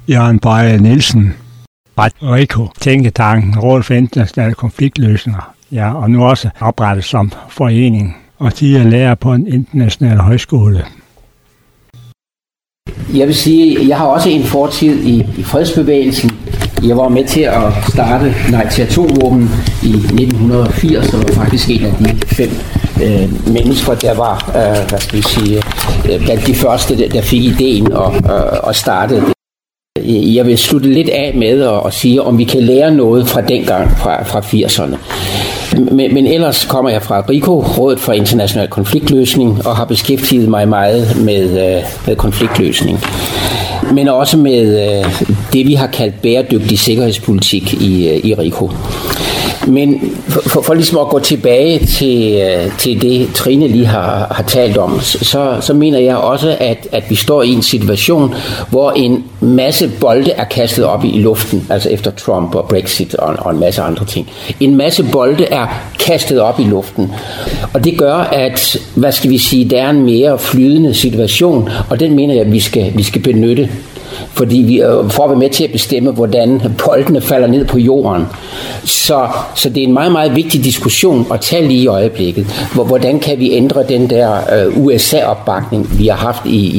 Jørgen Bøje Nielsen, RICO, Tænketanken, Rådet for Internationale Konfliktløsninger, ja, og nu også oprettet som forening, og de er lærer på en international højskole. Jeg vil sige, jeg har også en fortid i fredsbevægelsen. Jeg var med til at starte Nej til Atomvåben i 1980, og var faktisk en af de 5 mennesker, der var, blandt de første, der fik ideen og startede det. Jeg vil slutte lidt af med at sige, om vi kan lære noget fra dengang, fra 80'erne. Men ellers kommer jeg fra RICO, Rådet for International Konfliktløsning, og har beskæftiget mig meget med konfliktløsning. Men også med det, vi har kaldt bæredygtig sikkerhedspolitik i RICO. Men for ligesom at gå tilbage til det, Trine lige har talt om, så mener jeg også, at vi står i en situation, hvor en masse bolde er kastet op i luften, altså efter Trump og Brexit og en masse andre ting. En masse bolde er kastet op i luften, og det gør, at, der er en mere flydende situation, og den mener jeg, at vi skal benytte. Fordi vi får være med til at bestemme, hvordan boldene falder ned på jorden. Så det er en meget, meget vigtig diskussion at tage lige i øjeblikket. Hvordan kan vi ændre den der USA-opbakning, vi har haft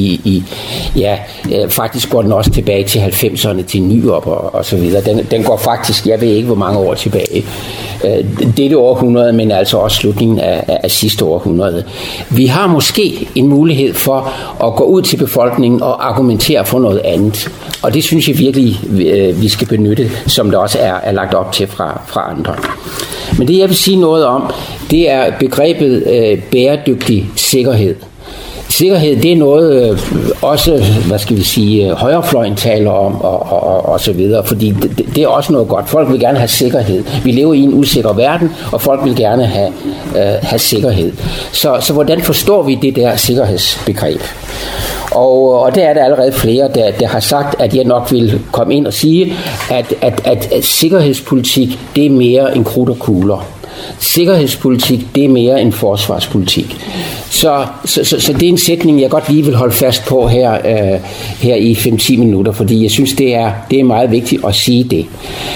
faktisk går den også tilbage til 90'erne, til Nyrup og så videre. Den går faktisk, jeg ved ikke hvor mange år tilbage. Dette århundrede, men altså også slutningen af sidste århundrede. Vi har måske en mulighed for at gå ud til befolkningen og argumentere for noget andet. Og det synes jeg virkelig, vi skal benytte, som der også er lagt op til fra andre. Men det jeg vil sige noget om, det er begrebet bæredygtig sikkerhed. Sikkerhed, det er noget også, højrefløjen taler om og så videre, fordi det er også noget godt. Folk vil gerne have sikkerhed. Vi lever i en usikker verden, og folk vil gerne have sikkerhed. Så hvordan forstår vi det der sikkerhedsbegreb? Og der er der allerede flere, der har sagt, at jeg nok vil komme ind og sige, at sikkerhedspolitik, det er mere end krudt og kugler. Sikkerhedspolitik, det er mere end forsvarspolitik. Så det er en sætning, jeg godt lige vil holde fast på her i 5-10 minutter, fordi jeg synes, det er meget vigtigt at sige det.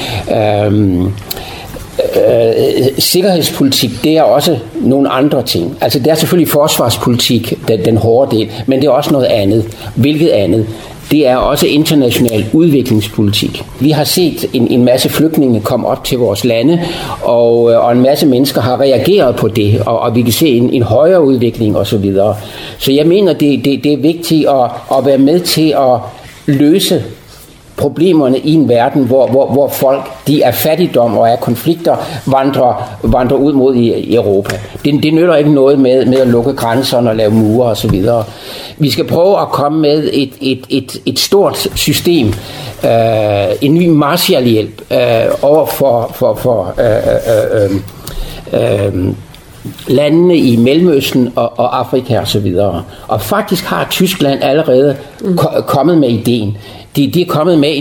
Sikkerhedspolitik, det er også nogle andre ting. Altså, det er selvfølgelig forsvarspolitik, den hårde del, men det er også noget andet. Hvilket andet? Det er også international udviklingspolitik. Vi har set en masse flygtninge komme op til vores lande, og en masse mennesker har reageret på det, og vi kan se en højere udvikling osv. Så jeg mener, det er vigtigt at være med til at løse problemerne i en verden, hvor folk, de er fattigdom og er konflikter, vandrer ud mod i Europa. Det nytter ikke noget med at lukke grænserne og lave mure og så videre. Vi skal prøve at komme med et stort system, en ny Marshallhjælp over for landene i Mellemøsten og Afrika og så videre. Og faktisk har Tyskland allerede kommet med ideen. De er kommet med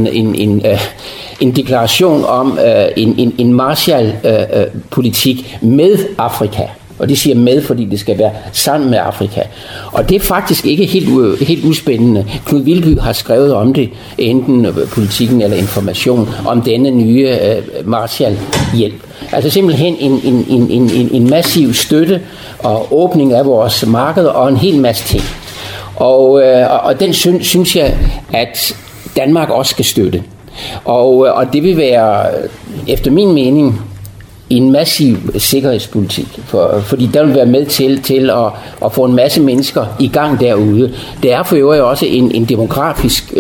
en deklaration om en Marshall-politik med Afrika. Og det siger med, fordi det skal være sammen med Afrika. Og det er faktisk ikke helt uspændende. Knud Vilby har skrevet om det, enten Politikken eller Information, om denne nye Marshall-hjælp. Altså simpelthen en massiv støtte og åbning af vores marked og en hel masse ting. Og den synes jeg, at Danmark også skal støtte. Og det vil være, efter min mening, en massiv sikkerhedspolitik, fordi der vil være med til at få en masse mennesker i gang derude. Det er for øvrigt også en demografisk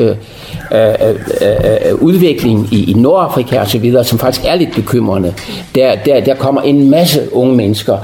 udvikling i Nordafrika og så videre, som faktisk er lidt bekymrende. Der kommer en masse unge mennesker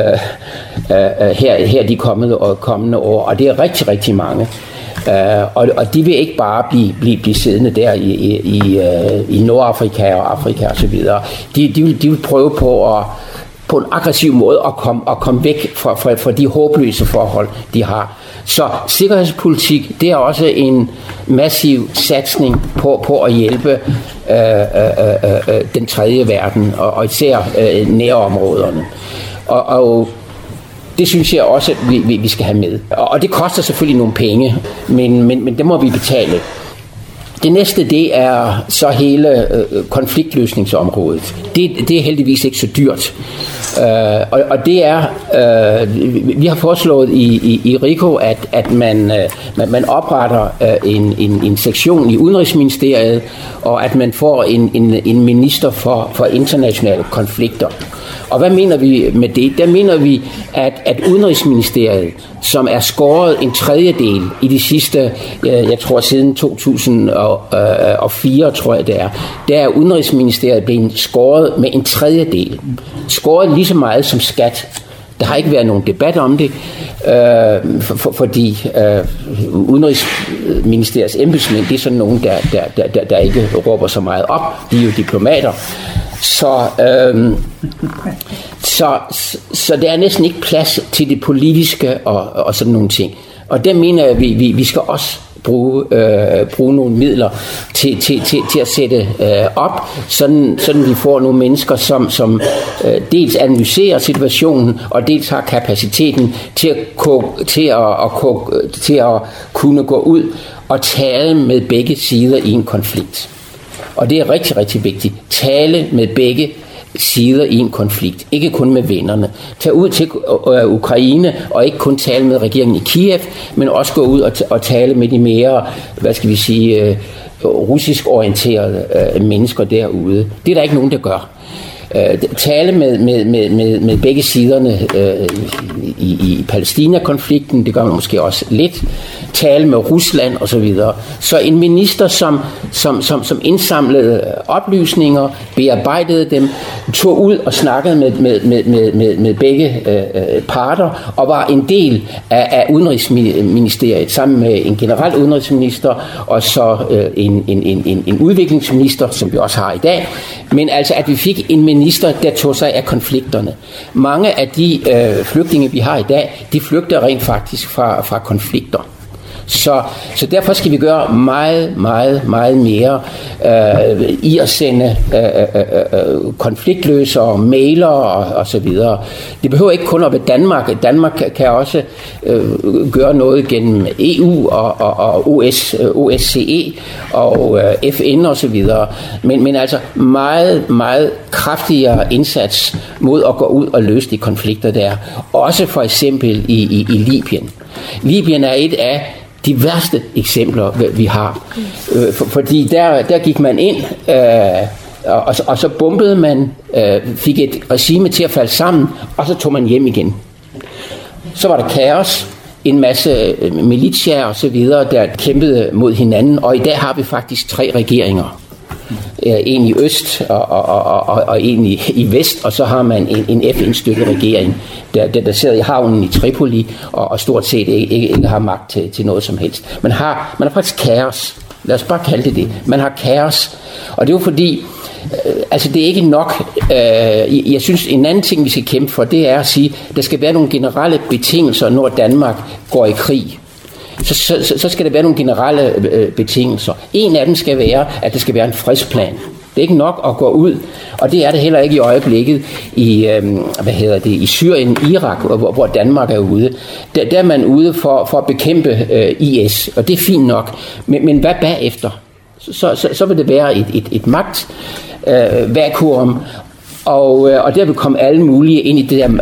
her de kommende år, og det er rigtig, rigtig mange. Og de vil ikke bare blive siddende der i Nordafrika og Afrika og så videre. De vil prøve på en aggressiv måde at komme væk fra de håbløse forhold, de har. Så sikkerhedspolitik, det er også en massiv satsning på at hjælpe den tredje verden, og især nærområderne. Og det synes jeg også, at vi skal have med. Og det koster selvfølgelig nogle penge, men det må vi betale. Det næste, det er så hele konfliktløsningsområdet. Det er heldigvis ikke så dyrt. Og det er, vi har foreslået i RICO, at man opretter en sektion i Udenrigsministeriet, og at man får en minister for internationale konflikter. Og hvad mener vi med det? Der mener vi, at Udenrigsministeriet, som er skåret en tredjedel i de sidste, jeg tror siden 2004, tror jeg det er, der er Udenrigsministeriet blevet skåret med en tredjedel. Skåret lige så meget som skat. Der har ikke været nogen debat om det, fordi Udenrigsministeriets embedsmænd, det er sådan nogen, der ikke råber så meget op. De er jo diplomater. Så der er næsten ikke plads til det politiske og sådan nogle ting. Og der mener jeg, at vi skal også bruge nogle midler til at sætte op, sådan vi får nogle mennesker, som dels analyserer situationen, og dels har kapaciteten til at kunne gå ud og tale med begge sider i en konflikt. Og det er rigtig, rigtig vigtigt. Tale med begge sider i en konflikt. Ikke kun med vennerne. Tag ud til Ukraine og ikke kun tale med regeringen i Kiev, men også gå ud og tale med de mere, russisk orienterede mennesker derude. Det er der ikke nogen, der gør. Tale med begge siderne i Palæstina-konflikten, det gør man måske også lidt. Tale med Rusland og så videre. Så en minister, som indsamlede oplysninger, bearbejdede dem, tog ud og snakkede med begge parter, og var en del af Udenrigsministeriet, sammen med en generel udenrigsminister, og så en udviklingsminister, som vi også har i dag. Men altså, at vi fik en minister, der tog sig af konflikterne. Mange af de flygtninge, vi har i dag, de flygter rent faktisk fra konflikter. Så derfor skal vi gøre meget, meget, meget mere i at sende konfliktløsere, mailere og så videre. Det behøver ikke kun at være Danmark. Danmark kan også gøre noget gennem EU og OSCE og FN og så videre. Men altså meget, meget kraftigere indsats mod at gå ud og løse de konflikter der. Også for eksempel i Libyen. Libyen er et af de værste eksempler, vi har. Fordi der gik man ind, og så bombede man, fik et regime til at falde sammen, og så tog man hjem igen. Så var der kaos, en masse militiaer og så videre, der kæmpede mod hinanden, og i dag har vi faktisk 3 regeringer. En i øst og en i vest, og så har man en FN-støttet regering, der sidder i havnen i Tripoli og stort set ikke har magt til noget som helst. Man har faktisk kaos. Lad os bare kalde det. Man har kaos, og det er jo fordi, altså det er ikke nok. Jeg synes, en anden ting, vi skal kæmpe for, det er at sige, at der skal være nogle generelle betingelser, når Danmark går i krig. Så skal der være nogle generelle betingelser. En af dem skal være, at der skal være en fredsplan. Det er ikke nok at gå ud, og det er det heller ikke i øjeblikket i Syrien, Irak, hvor Danmark er ude. Der er man ude for at bekæmpe IS, og det er fint nok. Men hvad bagefter? Så vil det være et magtvakuum, og der vil komme alle mulige ind i det der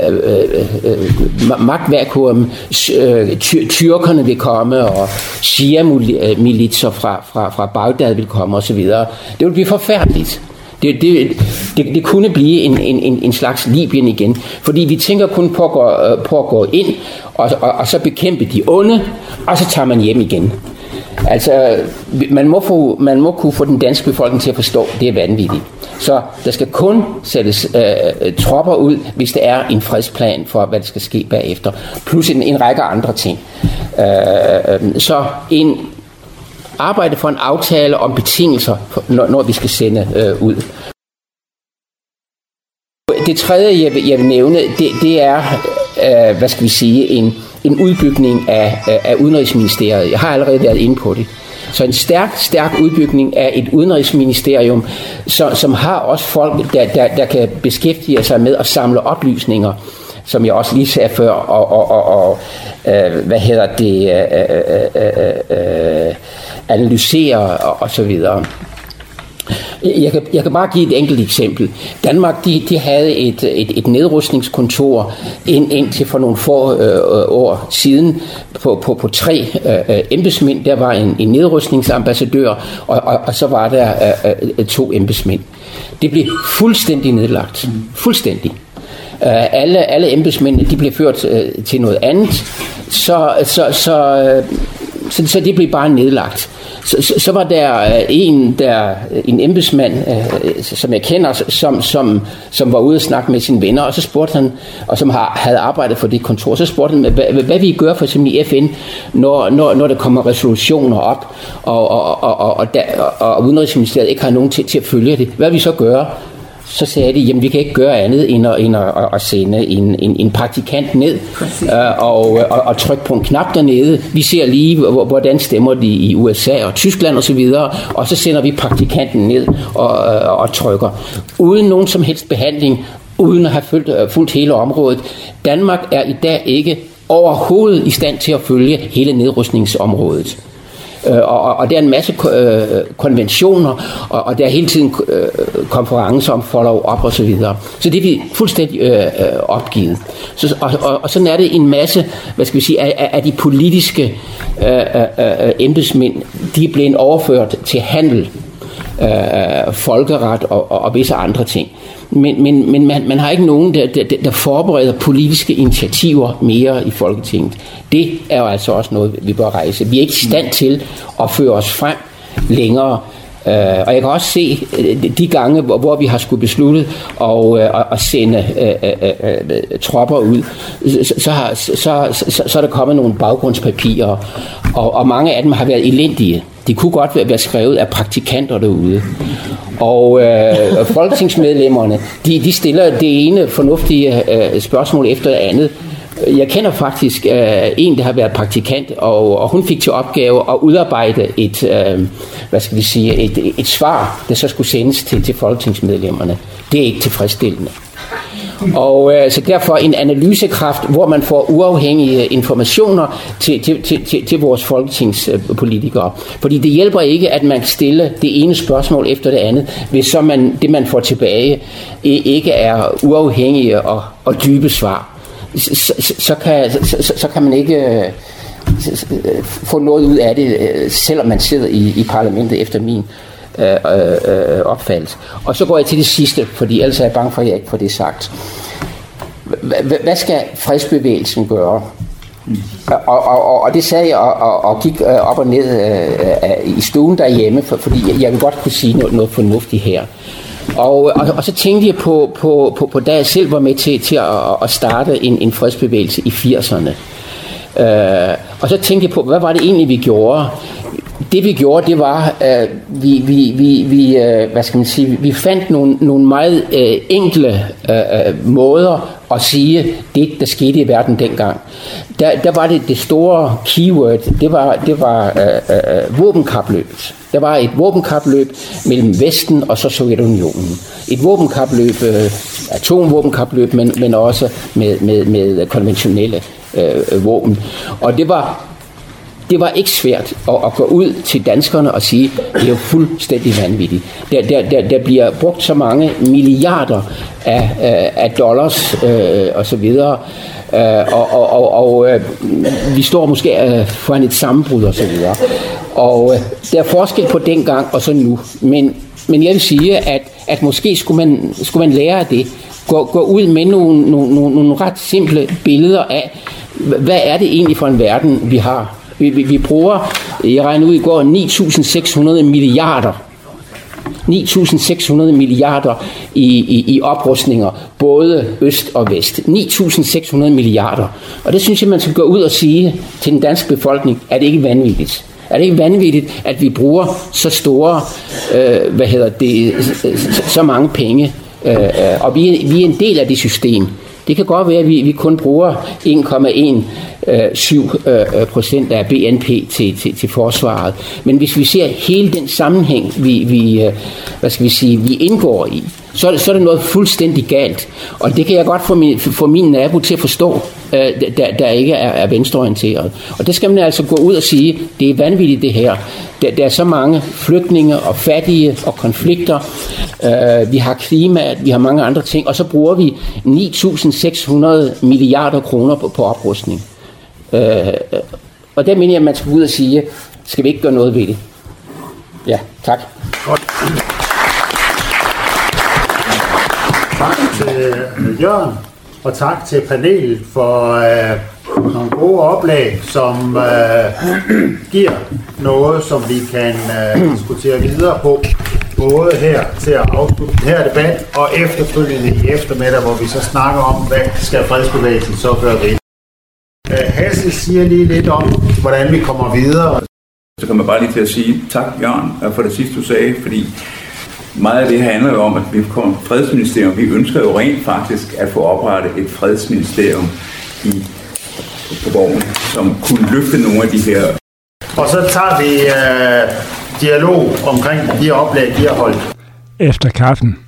magtvakuum. Tyrkerne vil komme, og Shia-militser fra Bagdad vil komme osv. Det vil blive forfærdeligt. Det kunne blive en slags Libyen igen, fordi vi tænker kun på at gå ind og så bekæmpe de onde, og så tager man hjem igen. Altså, man må kunne få den danske befolkning til at forstå, at det er vanvittigt. Så der skal kun sættes tropper ud, hvis der er en fredsplan for, hvad der skal ske bagefter. Plus en række andre ting. Så en arbejde for en aftale om betingelser, når vi skal sende ud. Det tredje, jeg vil nævne, det er, en udbygning af Udenrigsministeriet. Jeg har allerede været inde på det. Så en stærk udbygning af et udenrigsministerium, som har også folk, der kan beskæftige sig med at samle oplysninger, som jeg også lige sagde før, analysere og så videre. Jeg kan bare give et enkelt eksempel. Danmark, de havde et nedrustningskontor indtil for nogle få år siden på 3 embedsmænd. Der var en nedrustningsambassadør, og så var der 2 embedsmænd. Det blev fuldstændig nedlagt. Fuldstændig. Alle embedsmændene, de blev ført til noget andet, så det blev bare nedlagt. Så var der en embedsmand, som jeg kender, som var ude og snakke med sine venner, og så spurgte han, og som havde arbejdet for det kontor, så spurgte han, hvad vi gør for eksempel i FN, når der kommer resolutioner op, og Udenrigsministeriet ikke har nogen til at følge det. Hvad vil vi så gøre? Så sagde de, jamen vi kan ikke gøre andet end at sende en praktikant ned og trykke på en knap dernede. Vi ser lige, hvordan stemmer de i USA og Tyskland osv., og så sender vi praktikanten ned og trykker. Uden nogen som helst behandling, uden at have fulgt hele området. Danmark er i dag ikke overhovedet i stand til at følge hele nedrustningsområdet. Og der er en masse konventioner, og der er hele tiden konferencer om follow-up og så videre. Så det er vi fuldstændig opgivet. Og sådan er det en masse, hvad skal vi sige, af de politiske embedsmænd, de er blevet overført til handel, folkeret og visse andre ting. Men man har ikke nogen, der forbereder politiske initiativer mere i Folketinget. Det er jo altså også noget, vi bør rejse. Vi er ikke i stand til at føre os frem længere. Og jeg kan også se de gange, hvor vi har skulle beslutte at sende tropper ud, så er der kommet nogle baggrundspapirer, og mange af dem har været elendige. De kunne godt være skrevet af praktikanter derude. Og folketingsmedlemmerne, de stiller det ene fornuftige spørgsmål efter det andet. Jeg kender faktisk en, der har været praktikant, og hun fik til opgave at udarbejde et svar, der så skulle sendes til folketingsmedlemmerne. Det er ikke tilfredsstillende. Og så derfor en analysekraft, hvor man får uafhængige informationer til vores folketingspolitikere. Fordi det hjælper ikke, at man stiller det ene spørgsmål efter det andet, hvis så det man får tilbage ikke er uafhængige og dybe svar. Så kan man ikke få noget ud af det, selvom man sidder i parlamentet efter min opfattelse. Og så går jeg til det sidste, fordi ellers er jeg bange for, at jeg ikke får det sagt. Hvad skal fredsbevægelsen gøre? Og det sagde jeg og gik op og ned i stuen derhjemme, fordi jeg vil godt kunne sige noget fornuftigt her. Og så tænkte jeg på da jeg selv var med til at starte en fredsbevægelse i 80'erne. Og så tænkte jeg på, hvad var det egentlig, vi gjorde? Det vi gjorde, det var, vi fandt nogle meget enkle måder at sige det, der skete i verden dengang. Der var det store keyword, det var våbenkapløbet. Der var et våbenkapløb mellem Vesten og så Sovjetunionen. Et våbenkapløb, atomvåbenkapløb, men også med konventionelle våben. Og det var ikke svært at gå ud til danskerne og sige, det er jo fuldstændig vanvittigt. Der bliver brugt så mange milliarder af dollars og så videre, og vi står måske foran et sammenbrud og så videre. Og der er forskel på dengang og så nu. Men jeg vil sige, at måske skulle man lære af det. Gå ud med nogle ret simple billeder af, hvad er det egentlig for en verden, vi har. Vi bruger, jeg regner ud i går, 9.600 milliarder. 9.600 milliarder i oprustninger, både øst og vest. 9.600 milliarder. Og det synes jeg, man skal gå ud og sige til den danske befolkning, er det ikke vanvittigt? Er det ikke vanvittigt, at vi bruger så store, så mange penge? Og vi er en del af det system. Det kan godt være, at vi kun bruger 1,17% af BNP til forsvaret. Men hvis vi ser hele den sammenhæng, vi indgår i, så er det noget fuldstændig galt. Og det kan jeg godt få min nabo til at forstå. der ikke er venstreorienteret. Og det skal man altså gå ud og sige, det er vanvittigt det her. Der er så mange flygtninge og fattige og konflikter. Vi har klimaet, vi har mange andre ting, og så bruger vi 9.600 milliarder kroner på oprustning. Og der mener jeg, at man skal gå ud og sige, skal vi ikke gøre noget ved det? Ja, tak. Godt. Tak til Jørgen, og tak til panelet for nogle gode oplag, som giver noget, som vi kan diskutere videre på, både her til at afslutte den her debat, og efterfølgende i eftermiddag, hvor vi så snakker om, hvad skal fredsbevægelsen så gøre ved. Hassel siger lige lidt om, hvordan vi kommer videre. Så kan man bare lige til at sige tak, Jørgen, for det sidste, du sagde, fordi meget af det her handler jo om, at vi kommer fra fredsministerium. Vi ønsker jo rent faktisk at få oprettet et fredsministerium på Borgen, som kunne løfte nogle af de her. Og så tager vi dialog omkring de oplæg, de har holdt. Efter kaffen